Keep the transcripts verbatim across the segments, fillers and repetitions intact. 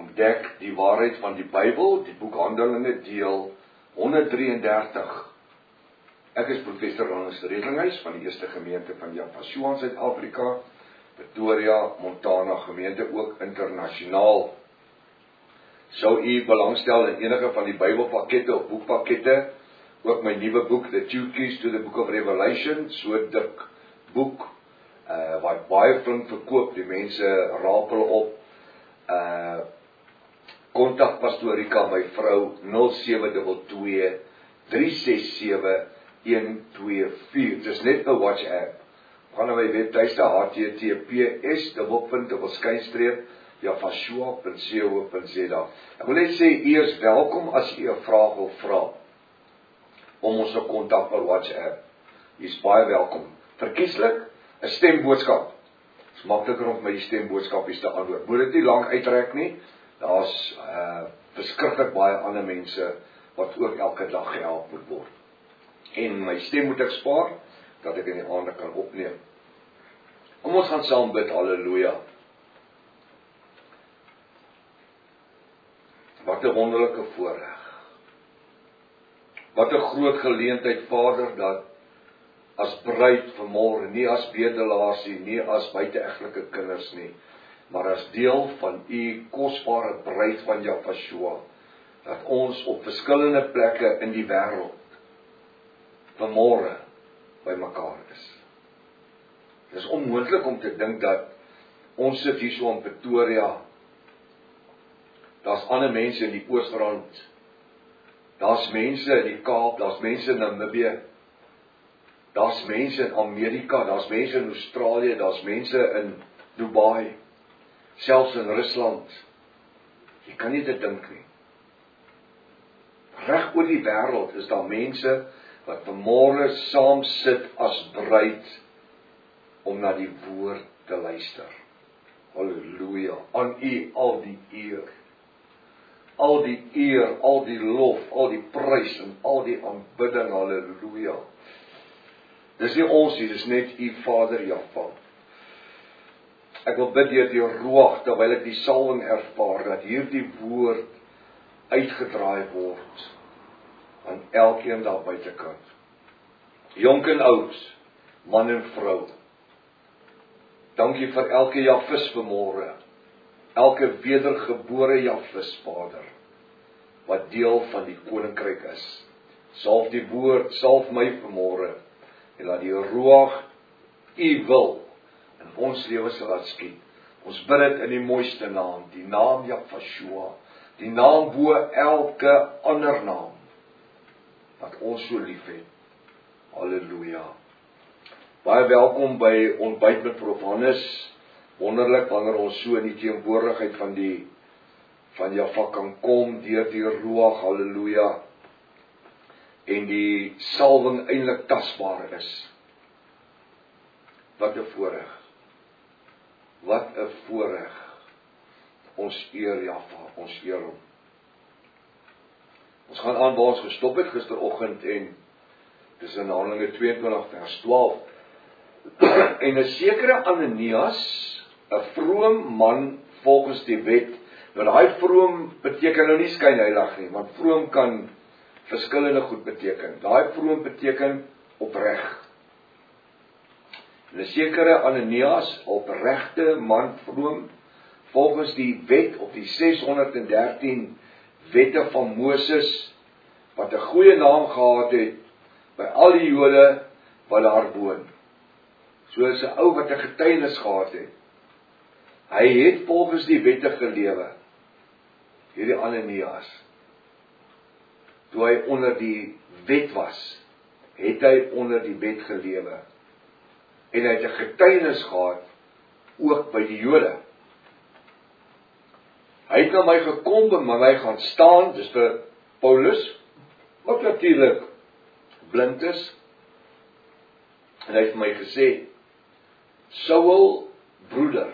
ontdek die waarheid van die Bybel, die boek Handelinge deel honderddraieëndertig. Ek is professor Ronald Redlinghuis van die Eerste Gemeente van Japasua in Suid-Afrika, Pretoria, Montana gemeente ook internasionaal. Sou u belangstel in enige van die Bybelpakkette of boekpakkette, ook my nuwe boek, The Two Keys to the Book of Revelation, so dik boek, uh, wat baie flink verkoop, die mense raap hulle op, uh, kontak Pastoor Rika, my vrou, nul sewe twee twee, drie ses sewe, een twee vier, dit is net 'n WhatsApp, gaan na my webtuiste, H T T P S, dubbelpunt, dubbelskynstreep, japasua punt co punt za. Ek wil net sê, u is welkom as u 'n vraag wil vra, om ons te kontak per WhatsApp. U is baie welkom. Verkieslik, 'n stemboodskap. Het is makliker om my stemboodskapies te antwoord. Moet dit nie lang uitrek nie, daar is uh, verskriklik baie ander mense, wat ook elke dag gehelp moet word. En my stem moet ek spaar, dat ek in die aande kan opneem. Kom ons gaan saam bid, halleluja. Wat 'n wonderlike voorreg. Wat 'n groot geleentheid, Vader, dat as bruid vanmôre, nie as bedelaars nie, nie as buite-egtelike kinders nie, maar as deel van u kosbare bruid van Japasua, dat ons op verskillende plekke in die wêreld vanmôre by mekaar is. Dit is onmoontlik om te dink dat ons sit hier so in Pretoria, daar's ander mense in die Oosrand, daar's mense in die Kaap, daar's mense in Namibië, daar's mense in Amerika, daar's mense in Australië, daar's mense in Dubai, selfs in Rusland. Jy kan nie dit dink nie. Reg oor die wêreld is daar mense wat vanmôre saam sit as bruid om na die woord te luister. Halleluja, aan u al die eer. Al die eer, al die lof, al die prys en al die aanbidding, halleluja. Dis nie ons nie, dis net u Vader Jahwe. Ek wil bid deur die Ruach, terwyl ek die salwing ervaar, dat hierdie woord uitgedraai word aan elkeen daar buitekant. Jonk en oud, man en vrou. Dankie vir elke Jafis vanmôre, elke wedergebore Jafis, Vader, wat deel van die koninkryk is. Salf die woord, salf my vanmôre, en laat die Ruach u wil in ons lewens laat skiet. Ons bid dit in die mooiste naam, die naam Japasua, die naam bo elke ander naam, wat ons so lief het. Halleluja. Baie welkom by Ontbyt met Prof Hannes. Wonderlik wanneer ons so in die teenwoordigheid van die van Jahwe kan kom deur die Ruach, halleluja. En die salwing eintlik tasbaar is. Wat 'n voorreg. Wat 'n voorreg. Ons eer Jahwe, ons eer hom. Ons gaan aan waar ons gestop het gisteroggend en dis in Handelinge tweeëntwintig vers twaalf. En 'n sekere Ananias, 'n vroom man volgens die wet. Nou daai vroom beteken nou nie skynheilig nie, want vroom kan verskillende goed beteken. Daai vroom beteken opreg. 'n sekere Ananias, opregte man vroom, volgens die wet op die seshonderddertien wette van Moses, wat 'n goeie naam gehad het by al die Jode wat daar woon. Soos 'n ou wat 'n getuienis gehad het. Hy het volgens die wette gelewe. Hierdie Ananias. Toe hy onder die wet was, het hy onder die wet gelewe. En hy het 'n getuienis gehad, ook by die Jode. Hy het na my gekom en my gaan staan, dis vir Paulus, wat natuurlik blind is. En hy het my gesê, Saul, broeder,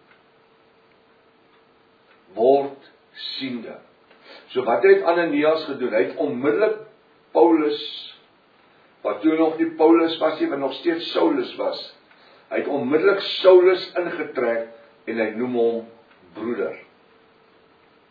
word siende. So wat het Ananias gedoen? Hy het onmiddellik Paulus, wat toe nog nie Paulus was nie, maar nog steeds Saulus was, hy het onmiddellik Saulus ingetrek, en hy noem hom broeder.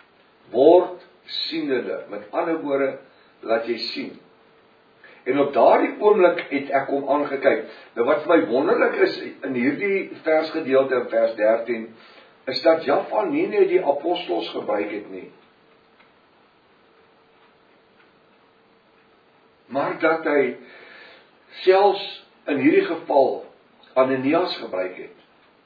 word sienender. Met ander woorde, laat jy sien. En op daardie oomblik het ek hom aangekyk. Nou wat vir my wonderlik is, in hierdie versgedeelte in vers dertien, is dat Jaffa nie net die apostels gebruik het nie, maar dat hy selfs in hierdie geval Ananias gebruik het.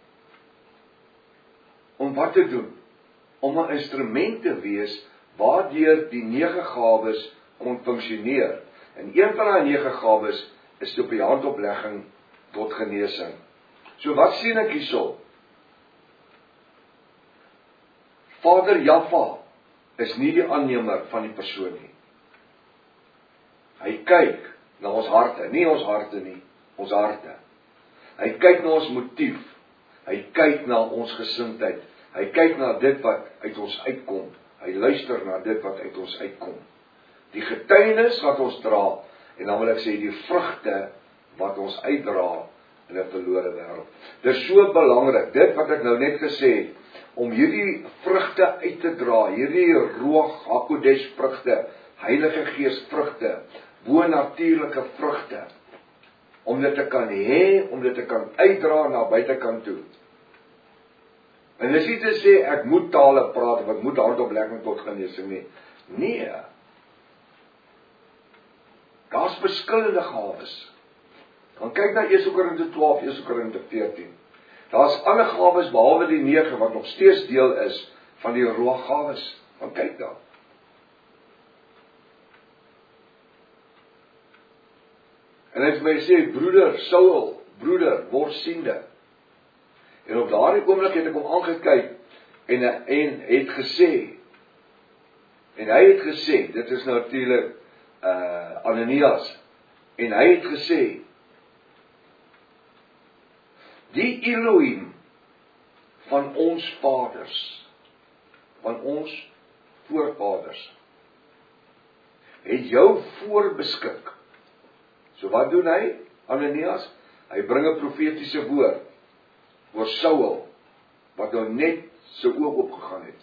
Om wat te doen? Om 'n instrument te wees waardeur die nege gawes kon funksioneer. En een van daai nege gawes is op die handoplegging tot genesing. So wat sien ek hierso? Vader Jaffa is nie die aannemer van die persoon nie. Hy kyk na ons harte, nie ons harte nie, ons harte. Hy kyk na ons motief, hy kyk na ons gesindheid, hy kyk na dit wat uit ons uitkom, hy luister na dit wat uit ons uitkom. Die getuienis wat ons dra, en dan wil ek sê die vrugte wat ons uitdra in 'n verlore wêreld. Dit is so belangrik, dit wat ek nou net gesê het, om hierdie vrugte uit te dra, hierdie Ruach HaKodesh vrugte, Heilige Gees vrugte, bo-natuurlike vrugte, om dit te kan hê, om dit te kan uitdra na buitekant toe. En dis nie te sê, ek moet tale praat, of ek moet handoplegging tot genesing nie. Nee. Daar's verskillende gawes. Gaan kyk na Eerste Korinte twaalf, Eerste Korinte veertien. Daar's ander gawes, behalwe die nege, wat nog steeds deel is van die Ruach gawes. Gaan kyk daar. En hy het my sê, broeder Saul, broeder, word siende. En op daardie oomblik het ek hom aangekyk, en, en het gesê, en hy het gesê, dit is natuurlik uh, Ananias, en hy het gesê, die Elohim van ons vaders, van ons voorvaders, het jou voorbeskik. So wat doen hy, Ananias? Hy bring 'n profetiese woord oor Saul, wat nou net sy oog opgegaan het.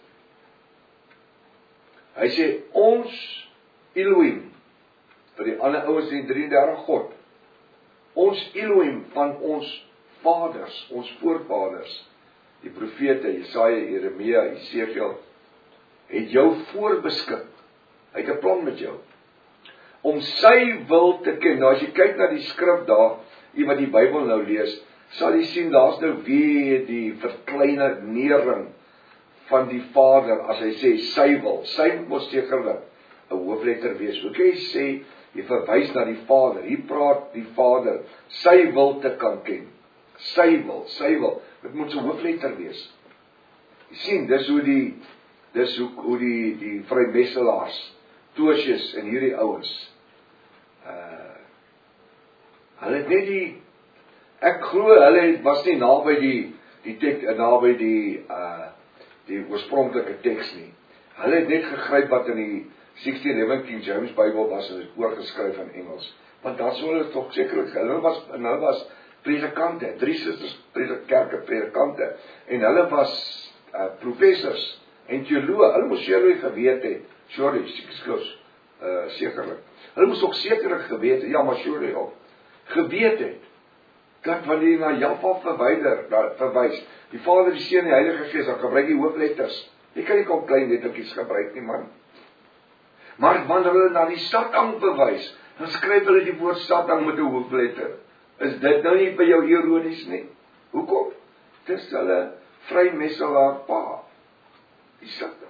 Hy sê, ons Elohim, vir die ander ouens die drie en dertig God, ons Elohim van ons vaders, ons voorvaders, die profete, Jesaja, Jeremia, Esegiel, het jou voorbeskik. Hy het 'n plan met jou. Om sy wil te ken. Nou as jy kyk na die skrif daar, jy wat die Bybel nou lees, sal jy sien, daar's nou weer die verkleinering van die Vader, as hy sê, sy wil. Sy moet sekerlik 'n hoofletter wees. Hoe kan jy sê, jy verwys na die Vader, hier praat die Vader, sy wil te kan ken. Sy wil, sy wil, dit moet so hoofletter wees. Jy sien, dis hoe die, dis hoe, hoe die, die vrymesselaars, Toosius en hierdie ouens, uh, hulle het net die, ek glo, hulle was nie naby die, die tek, naby die, uh, die oorspronklike teks nie. Hulle het net gegryp wat in die sixteen eleven King James Bybel was, en het oorgeskryf in Engels. Want daar sou hulle toch sekerlik, hulle was, hulle was predikante, drie susters, kerke predikante, en hulle was uh, professors, en teoloog, hulle moes sekerlik geweet het, sorry, skus, uh, sekerlik, hulle moes ook sekerlik geweet het, ja, maar sorry ook, geweet het, dat wanneer jy na Jaffa verwyder, verwys, die Vader, die Seun en die Heilige Gees, dan gebruik die hoofletters, jy kan nie kom klein lettertjies gebruik nie, man. Maar wanneer hulle na die Satan verwys, dan skryf hulle die woord Satan met 'n hoofletter. Is dit nou nie by jou ironies nie? Hoekom? Dis hulle vrymesselaar pa, die Satan.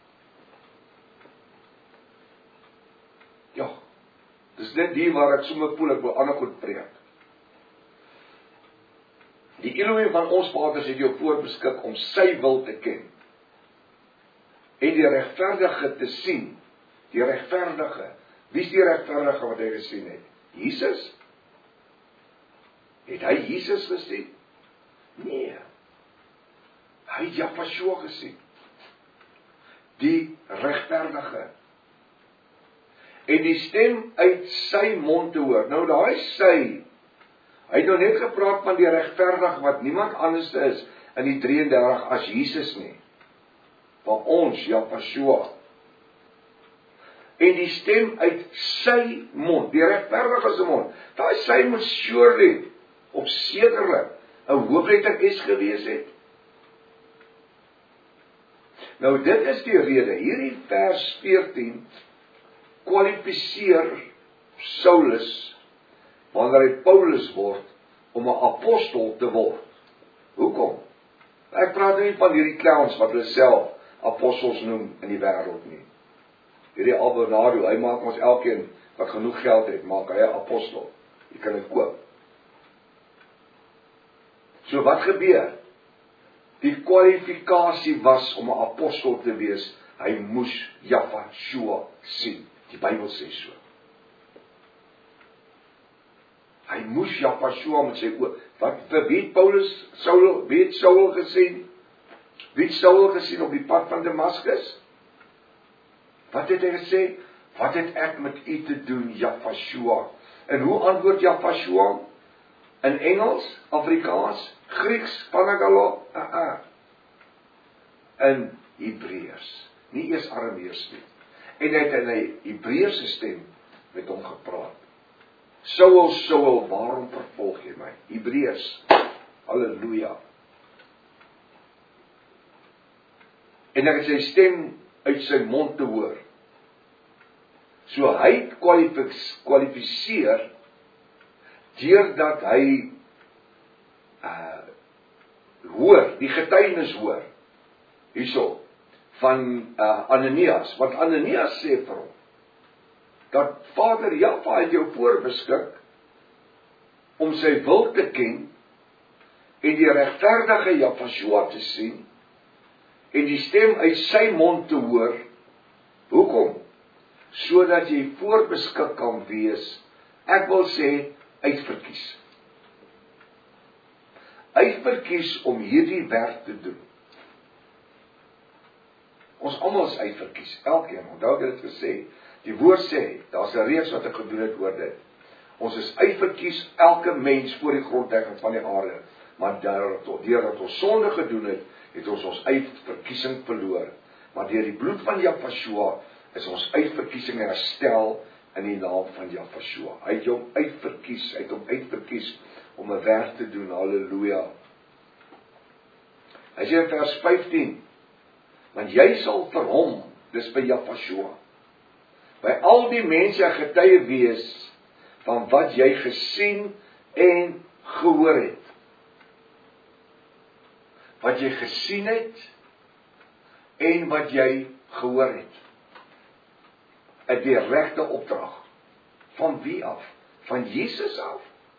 Ja, dis net die waar ek sommer voel, ek wil ander goed preek. Die Elohim van ons vaders het jou voorbeskik om sy wil te ken, en die regverdige te sien, die regverdige, wie is die regverdige wat hy gesien het? Jesus? Het hy Jesus gesien? Nee. Hy het Jaffa gesien. Die regverdige. En die stem uit sy mond te hoor. Nou daai sy, hy het nou net gepraat van die regverdige wat niemand anders is in die drie en dertig as Jesus nie. Van ons, Jaffa, en die stem uit sy mond, die regverdige se mond. Daai sy moet surely, of sekerlik, 'n hoofletter S gewees het. Nou dit is die rede, hierdie vers veertien kwalifiseer Saulus, wanneer hy Paulus word, om 'n apostel te word. Hoekom? Ek praat nie van hierdie clowns wat hulle self apostels noem in die wêreld nie. Hierdie Albernado, hy maak ons elkeen wat genoeg geld het, maak hy 'n apostel. Jy kan dit koop. So wat gebeur? Die kwalifikasie was om 'n apostel te wees, hy moes Jahweh sien. Die Bybel sê so. Hy moes Jahweh met sy oë. Wat vir wie Paulus Saul, wie het Saul gesien? Wie het Saul gesien op die pad van Damaskus? Wat het hy gesê? Wat het ek met u te doen, Jahweh? En hoe antwoord Jahweh? In Engels, Afrikaans, Grieks, Panagalo, uh -uh. in Hebreërs, nie eers Aramees nie. En hy het in 'n Hebreëse stem met hom gepraat. Saul, Saul, waarom vervolg jy my? Hebreërs, halleluja. En ek het sy stem uit sy mond te hoor. So hy kwalifiseer deurdat hy uh, hoor, die getuienis hoor, hierso, van uh, Ananias, want Ananias sê vir hom, dat Vader Jahweh het jou voorbeskik, om sy wil te ken, en die regverdige Jahweh te sien, en die stem uit sy mond te hoor. Hoekom? Sodat jy voorbeskik kan wees, ek wil sê, uitverkies. Uitverkies om hierdie werk te doen. Ons almal is uitverkies, elkeen, onthou ek het dit gesê, die woord sê, daar's 'n reeks wat ek gedoen het oor dit. Ons is uitverkies, elke mens voor die grondlegging van die aarde, maar deurdat ons sonde gedoen het, het ons ons uitverkiesing verloor. Maar deur die bloed van Jahweh is ons uitverkiesing herstel in die naam van Jahweh. Hy het hom uitverkies, hy het hom uitverkies om 'n werk te doen, halleluja. Hy sê in vers vyftien, want jy sal vir hom, dis by Jahweh, by al die mense getuie wees van wat jy gesien en gehoor het. Wat jy gesien het en wat jy gehoor het. 'n direkte opdrag. Van wie af? Van Jesus af?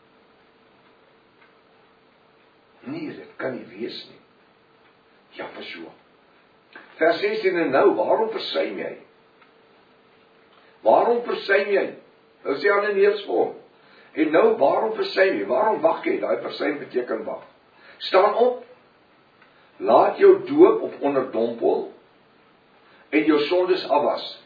Nee, dit kan nie wees nie. Jahweh. Vers sestien en nou, waarom versuim jy? Waarom versuim jy? Nou sê Ananias vir hom. En nou, waarom versuim jy? Waarom wag jy? Daai versuim beteken wag. Staan op, laat jou doop of onderdompel en jou sondes afwas.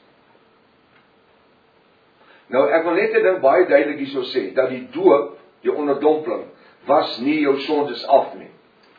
Nou, ek wil net 'n ding baie duidelik hierso sê, dat die doop, die onderdompeling, was nie jou sondes af nie.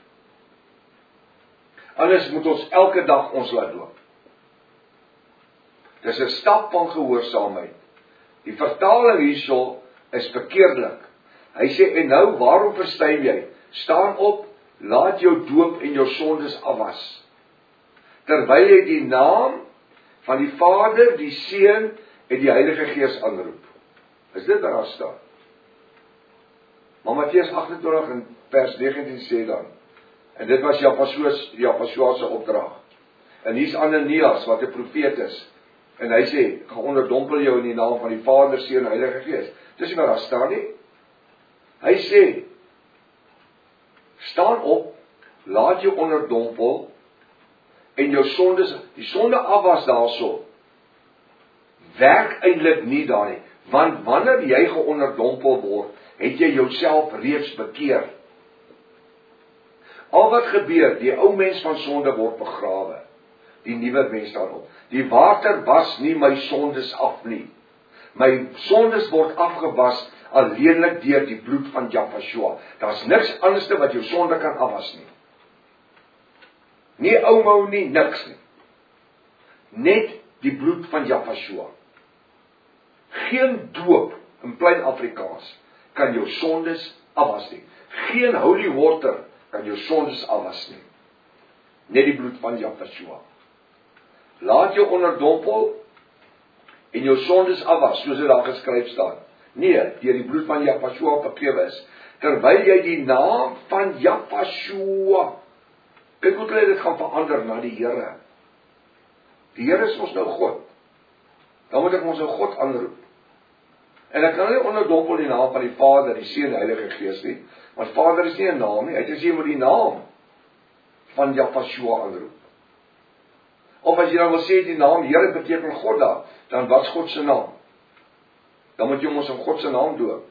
Anders moet ons elke dag ons laat doop. Dis 'n stap van gehoorsaamheid. Die vertaling hierso is verkeerdelik. Hy sê, en nou, waarom versuim jy? Staan op, laat jou doop en jou sondes afwas. Terwyl jy die naam van die Vader, die Seun en die Heilige Gees aanroep. Is dit wat daar staan? Maar Matteus agt en twintig in vers negentien sê dan, en dit was Jahweh se opdrag. En hier's Ananias wat 'n profeet is. En hy sê, gaan onderdompel jou in die naam van die Vader, Seun en Heilige Gees. Dis nie wat daar staan nie. Hy sê, staan op, laat jou onderdompel en jou sondes, die sonde afwas daarso, werk eintlik nie daar nie, want wanneer jy geonderdompel word, het jy jouself reeds bekeer. Al wat gebeur, die ou mens van sonde word begrawe, die nuwe mens daarop. Die water was nie my sondes af nie. My sondes word afgewas alleenlik deur die bloed van Jahweh. Daar's niks anderste wat jou sonde kan afwas nie. Nie oumou nie, niks nie. Net die bloed van Jahweh. Geen doop in plain Afrikaans kan jou sondes afwas nie. Geen holy water kan jou sondes afwas nie. Net die bloed van Yahshua. Laat jou onderdompel en jou sondes afwas, soos dit daar geskryf staan. Nee, deur die bloed van Yahshua vergewe is. Terwyl jy die naam van Yahshua, kyk hoe hulle dit gaan verander na die Here. Die Here is ons nou God. Dan moet ek ons nou God aanroep. En ek kan nie onderdompel die naam van die Vader, die Seun, die Heilige Gees nie, want Vader is nie 'n naam nie, hy het gesê jy moet die naam van Yahshua aanroep. Of as jy dan wil sê die naam Here beteken God daar, dan wat is God se naam? Dan moet jy ons in God se naam doop.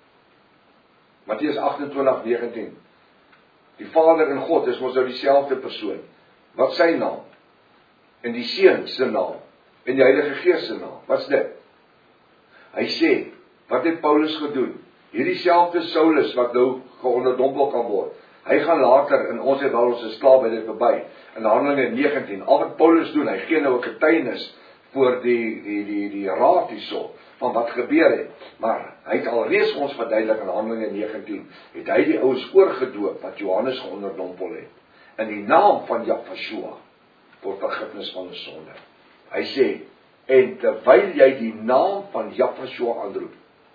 Matteus agt-en-twintig negentien. Die Vader en God is mos nou dieselfde persoon. Wat sy naam? En die Seun se naam? En die Heilige Gees se naam? Wat's dit? Hy sê, wat het Paulus gedoen? Hierdie selfde Saulus wat nou geonderdompel kan word. Hy gaan later, en ons het al ons is klaar by dit verby, in Handelinge negentien, al wat Paulus doen, hy gee nou 'n getuienis voor die, die, die, die raad hierso, van wat gebeur het. Maar hy het alreeds ons verduidelik in Handelinge negentien, het hy die ouens oorgedoop, wat Johannes geonderdompel het, in die naam van Yahshua, tot vergifnis van die sonde. Hy sê, en terwyl jy die naam van Yahshua aanroep,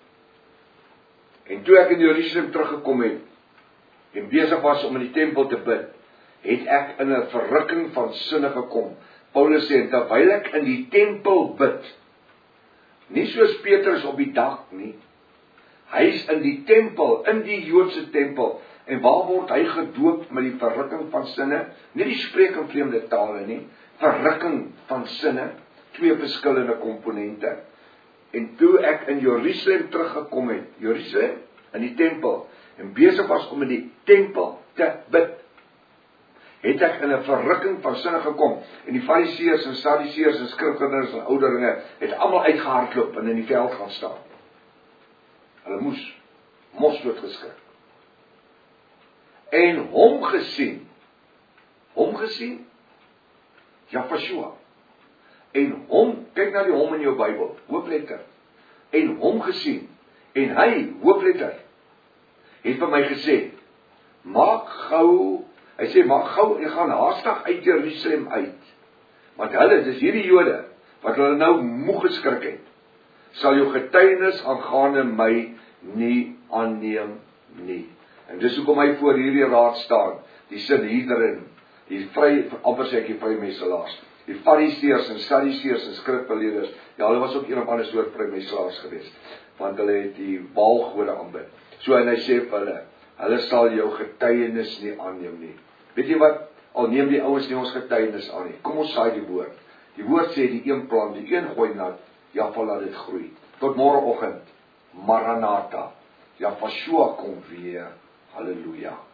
en toe ek in Jerusalem teruggekom het, en besig was om in die tempel te bid, het ek in 'n verrukking van sinne gekom. Paulus sê, terwyl ek in die tempel bid, nie soos Petrus op die dak nie, hy is in die tempel, in die Joodse tempel, en waar word hy gedoop met die verrukking van sinne? Nie die spreek in vreemde tale nie, verrukking van sinne, twee verskillende komponente. En toe ek in Jerusalem teruggekom het, Jerusalem, in die tempel, en besig was om in die tempel te bid, het ek in 'n verrukking van sinne gekom, en die Fariseërs en Sadduseërs en skrifgeleerdes en ouderlinge het almal uitgehardloop en in die veld gaan staan. Hulle moes mos dood geskrik. En hom gesien, hom gesien, Yahshua, en hom, kyk na die hom in jou Bybel, hoofletter, en hom gesien, en hy, hoofletter, het vir my gesê, maak gou, hy sê, maak gou en gaan haastig uit Jerusalem uit, want hulle, dis hierdie Jode, wat hulle nou moeg geskrik het, sal jou getuienis aangaande my nie aanneem nie. En dis hoekom hy voor hierdie raad staan, die Sanhedrin, die vry, amper sê ek die vrymesselaars, die Fariseërs en Sadduseërs en skrifgeleerdes, ja, hulle was ook een of ander soort vrymesselaars geweest, want hulle het die Baalgode aanbid. So en hy sê vir hulle, hulle sal jou getuienis nie aanneem nie. Weet jy wat, al neem die ouens nie ons getuienis aan nie, kom ons saai die woord. Die woord sê die een plant, die een gooi nat, Jahwe laat dit groei. Tot môreoggend, Maranatha, Yahshua kom weer, halleluja.